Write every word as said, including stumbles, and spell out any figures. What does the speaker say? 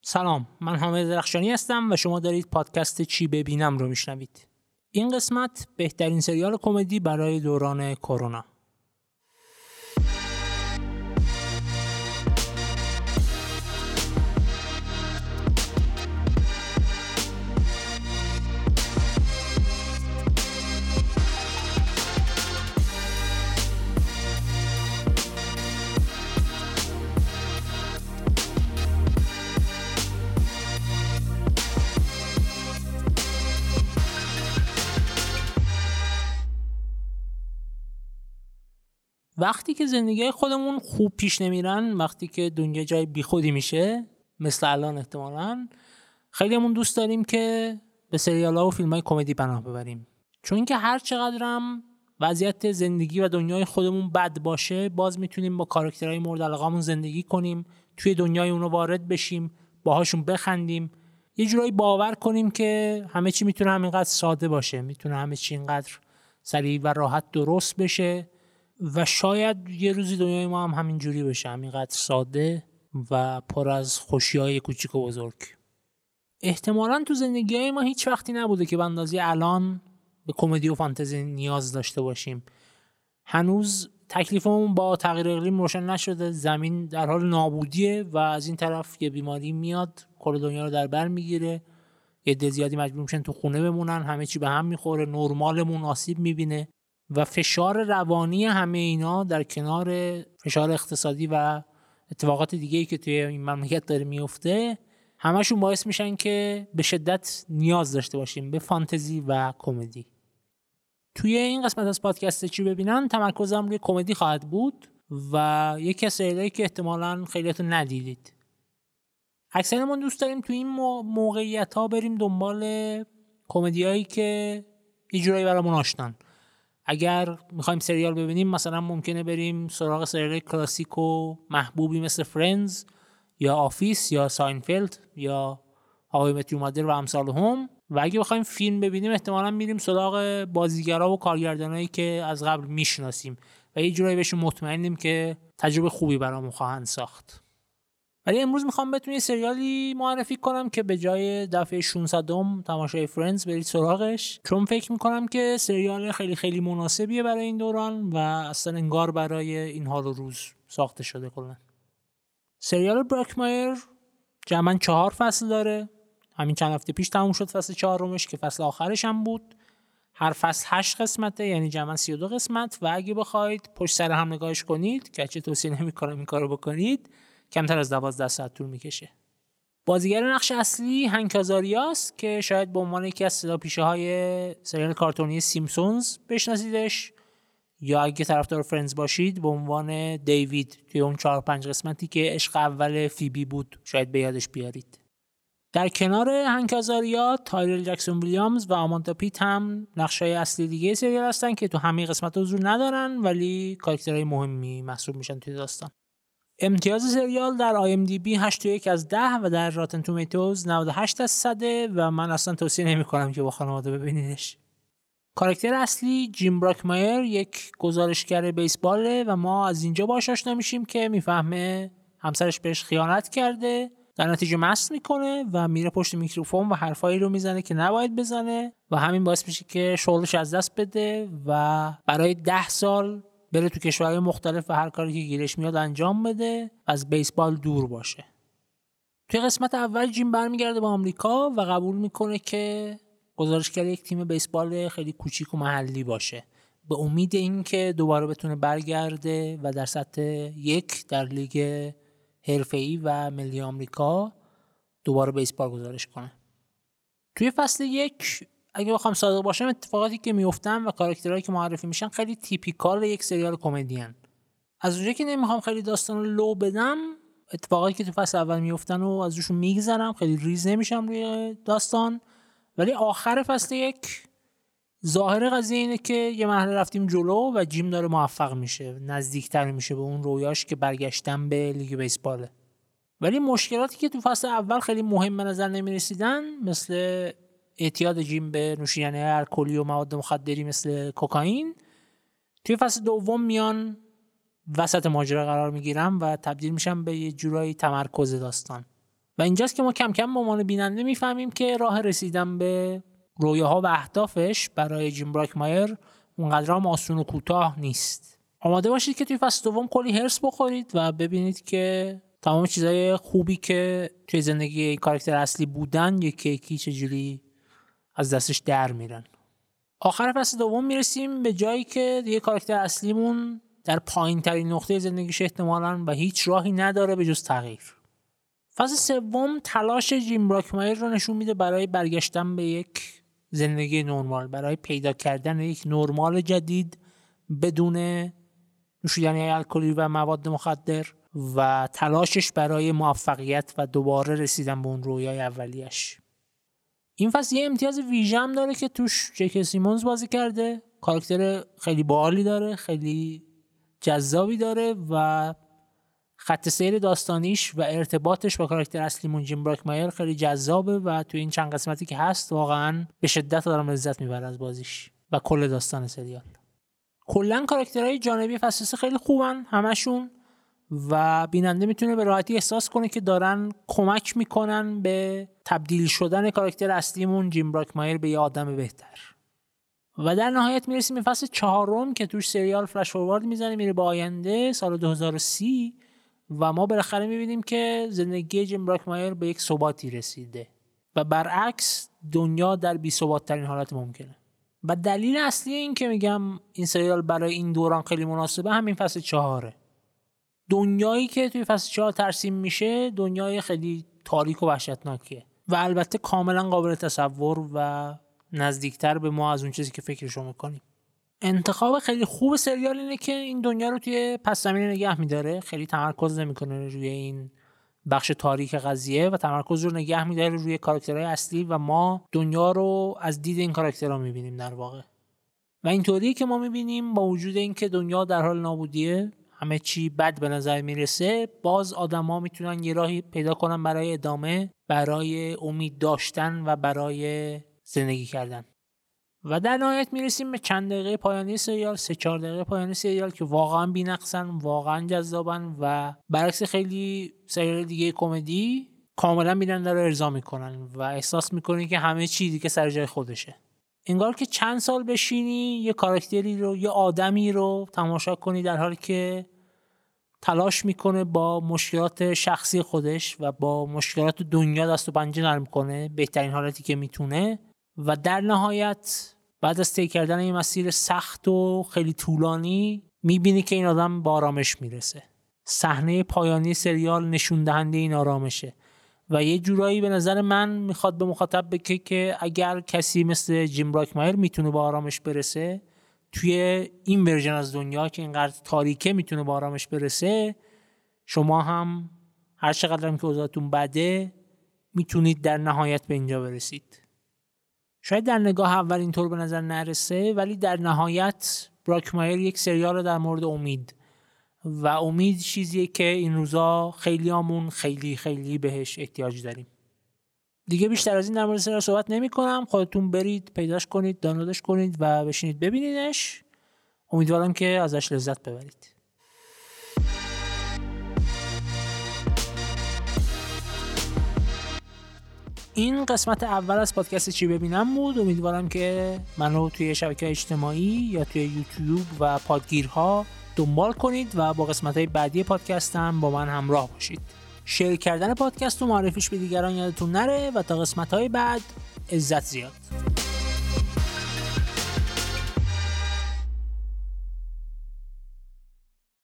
سلام، من حامد درخشانی هستم و شما دارید پادکست چی ببینم رو میشنوید. این قسمت بهترین سریال کمدی برای دوران کرونا. وقتی که زندگی خودمون خوب پیش نمیرن، وقتی که دنیا جای بیخودی میشه مثل الان احتمالاً، خیلیمون دوست داریم که به سریال‌ها و فیلم‌های کمدی پناه ببریم. چون که هر چقدرم وضعیت زندگی و دنیای خودمون بد باشه، باز میتونیم با کاراکترهای مورد علاقمون زندگی کنیم، توی دنیای اونو وارد بشیم، باهاشون بخندیم، یه جورایی باور کنیم که همه چی میتونه همینقدر ساده باشه، میتونه همه چی اینقدر سریع و راحت درست بشه و شاید یه روزی دنیای ما هم همین جوری بشه، همینقدر ساده و پر از خوشی‌های کوچیک و بزرگ. احتمالاً تو زندگی‌های ما هیچ وقتی نبوده که به اندازه الان به کمدی و فانتزی نیاز داشته باشیم. هنوز تکلیفمون با تغییر اقلیم روشن نشده، زمین در حال نابودیه و از این طرف یه بیماری میاد کل دنیا رو در بر میگیره، یه عده زیادی مجبور میشن تو خونه بمونن، همه چی به هم میخوره، نرمالمون آسیب میبینه و فشار روانی همه اینا در کنار فشار اقتصادی و اتفاقات دیگه‌ای که توی این مملکت داره میفته، همشون باعث میشن که به شدت نیاز داشته باشیم به فانتزی و کمدی. توی این قسمت از پادکست چی ببینن تمرکزم روی کمدی خواهد بود و یکی از سریالایی که احتمالاً خیلیاتون ندیدید. اکثرمون دوست داریم توی این موقعیت‌ها بریم دنبال کمدیایی که یه جورایی برامون آشنان. اگر میخوایم سریال ببینیم مثلا ممکنه بریم سراغ سریال کلاسیک و محبوبی مثل فرندز یا آفیس یا ساینفلد یا هاو آی مت یور مادر و امثال هم، و اگه بخوایم فیلم ببینیم احتمالاً میریم سراغ بازیگرا و کارگردانایی که از قبل میشناسیم و یه جورایی بهشون مطمئنیم که تجربه خوبی برامون خواهند ساخت. ولی امروز میخوام بهتون یه سریالی معرفی کنم که به جای دفعه ششصدم تماشای فرندز برید سراغش، چون فکر میکنم که سریال خیلی خیلی مناسبیه برای این دوران و اصلا انگار برای این حال و روز ساخته شده. کلا سریال براکمایر جمعاً چهار فصل داره. همین چند هفته پیش تموم شد فصل چهارمش که فصل آخرش هم بود. هر فصل هشت قسمته، یعنی جمعاً سی و دو قسمت و اگه بخواید پشت سر هم نگاهش کنید، که چه توصیه نمی‌کنم این کارو بکنید، کمتر از دوازده ساعت طول میکشه. بازیگر نقش اصلی هنک آزاریاست که شاید به عنوان یکی از صداپیشه‌های سریال کارتونی سیمپسونز بشناسیدش، یا اگه طرفدار فرندز باشید به عنوان دیوید توی اون چهار پنج قسمتی که عشق اول فیبی بود شاید به یادش بیارید. در کنار هنک آزاریا، تایلر جکسون ویلیامز و آماندا پیت هم نقشای اصلی دیگه سریال هستن که تو همه قسمت حضور ندارن ولی کاراکترهای مهمی محسوب میشن توی داستان. امتیاز سریال در آی ام دی بی هشت و یک از ده و در راتن تومیتوز نود و هشت از صد و من اصلا توصیه نمی کنم که با خانواده ببینیدش. کاراکتر اصلی جیم براکمایر یک گزارشگر بیسباله و ما از اینجا باهاش آشنا میشیم که میفهمه همسرش بهش خیانت کرده، در نتیجه مست میکنه و میره پشت میکروفون و حرفایی رو میزنه که نباید بزنه و همین باعث میشه که شغلش از دست بده و برای ده سال بره تو کشورهای مختلف و هر کاری که گیرش میاد انجام بده و از بیسبال دور باشه. توی قسمت اول جیم برمیگرده به آمریکا و قبول میکنه که گزارشگر یک تیم بیسبال خیلی کوچیک و محلی باشه، به امید این که دوباره بتونه برگرده و در سطح یک در لیگ حرفه‌ای و ملی آمریکا دوباره بیسبال گزارش کنه. توی فصل یک اگه بخوام صادق باشم اتفاقاتی که میافتن و کاراکترهایی که معرفی میشن خیلی تیپیکال یک سریال کمدی ان. از اونجایی که نمیخوام خیلی داستان رو لو بدم، اتفاقاتی که تو فصل اول میافتن و از روشون میگذرم، خیلی ریز نمیشم روی داستان، ولی آخر فصل یک ظاهر قضیه اینه که یه مرحله رفتیم جلو و جیم داره موفق میشه، نزدیکتر میشه به اون رویاش که برگشتن به لیگ بیسباله. ولی مشکلاتی که تو فصل اول خیلی مهم به نظر نمیرسیدن، مثل اعتیاد جیم به نوشیدنی الکلی و مواد مخدری مثل کوکائین، توی فصل دوم میان وسط ماجرا قرار میگیرن و تبدیل میشن به یه جورایی تمرکز داستان. و اینجاست که ما کم کم به عنوان بیننده میفهمیم که راه رسیدن به رویاها و اهدافش برای جیم براکمایر اونقدر هم آسون و کوتاه نیست. آماده باشید که توی فصل دوم کلی هرس بخورید و ببینید که تمام چیزای خوبی که توی زندگی این کاراکتر اصلی بودن یکی یکی چجوری از دستش در میرن. آخر فصل دوم میرسیم به جایی که دیگه کاراکتر اصلیمون در پایین ترین نقطه زندگیش احتمالاً و هیچ راهی نداره به جز تغییر. فصل سوم تلاش جیم براکمایر رو نشون میده برای برگشتن به یک زندگی نرمال، برای پیدا کردن یک نرمال جدید بدون نوشیدن الکلی و مواد مخدر و تلاشش برای موفقیت و دوباره رسیدن به اون رویای اولیش. این فصل یه امتیاز ویژه هم داره که توش جک سیمونز بازی کرده، کاراکتر خیلی باحالی داره، خیلی جذابی داره و خط سیر داستانیش و ارتباطش با کاراکتر اصلیمون جیم براکمایر خیلی جذابه و توی این چند قسمتی که هست واقعا به شدت دارم لذت میبرم از بازیش و کل داستان سریال. کلا کاراکترهای جانبی فصل خیلی خوبن همشون و بیننده میتونه به راحتی احساس کنه که دارن کمک میکنن به تبدیل شدن کاراکتر اصلیمون جیم براکمایر به یه آدم بهتر. و در نهایت میرسیم به فصل چهارم که توش سریال فلش فوروارد میزنه میره به آینده سال دو هزار و سی و ما بالاخره میبینیم که زندگی جیم براکمایر به یک ثباتی رسیده و برعکس دنیا در بی ثبات ترین حالت ممکنه. و دلیل اصلی این که میگم این سریال برای این دوران خیلی مناسبه همین فصل چهاره. دنیایی که توی فصل چهار ترسیم میشه دنیای خیلی تاریک و وحشتناکیه و البته کاملا قابل تصور و نزدیکتر به ما از اون چیزی که فکرشو میکنیم. انتخاب خیلی خوب سریال اینه که این دنیا رو توی پس زمینه نگه میداره، خیلی تمرکز نمیکنه روی این بخش تاریک قضیه و تمرکز رو نگه میداره روی کاراکترهای اصلی و ما دنیا رو از دید این کاراکترها میبینیم در واقع. و اینطوری که ما میبینیم با وجود اینکه دنیا در حال نابودیه، همه چی بد به نظر میرسه، باز آدما میتونن یه راهی پیدا کنن برای ادامه، برای امید داشتن و برای زندگی کردن. و در نهایت میرسیم به چند دقیقه پایانی سریال، سه چهار دقیقه پایانی سریال که واقعا بی‌نقصن، واقعا جذابن و برعکس خیلی سریال دیگه کمدی کاملا بیننده رو ارضا میکنن و احساس میکنی که همه چی دیگه سر جای خودشه. انگار که چند سال بشینی یه کاراکتری رو، یه آدمی رو تماشا کنی در حالی که تلاش میکنه با مشکلات شخصی خودش و با مشکلات دنیا دست و پنجه نرم کنه بهترین حالتی که میتونه و در نهایت بعد از طی کردن این مسیر سخت و خیلی طولانی میبینی که این آدم به آرامش میرسه. صحنه پایانی سریال نشون دهنده این آرامشه و یه جورایی به نظر من میخواد به مخاطب بگه که اگر کسی مثل جیم براکمایر میتونه به آرامش برسه توی این ورژن از دنیا که اینقدر تاریکه میتونه به آرامش برسه، شما هم هر چقدر هم که اوضاعتون بده میتونید در نهایت به اینجا برسید. شاید در نگاه اول اینطور به نظر نرسه ولی در نهایت براکمایر یک سریال در مورد امید و امید چیزیه که این روزا خیلی همون خیلی خیلی بهش احتیاج داریم. دیگه بیشتر از این در مورد سریال صحبت نمی کنم. خودتون برید پیداش کنید، دانلودش کنید و بشینید ببینیدش. امیدوارم که ازش لذت ببرید. این قسمت اول از پادکست چی ببینم بود. امیدوارم که منو توی شبکه‌های اجتماعی یا توی یوتیوب و پادگیرها دنبال کنید و با قسمت‌های بعدی پادکستم با من همراه باشید. شیر کردن پادکست و معرفیش به دیگران یادتون نره و تا قسمت‌های بعد عزت زیاد.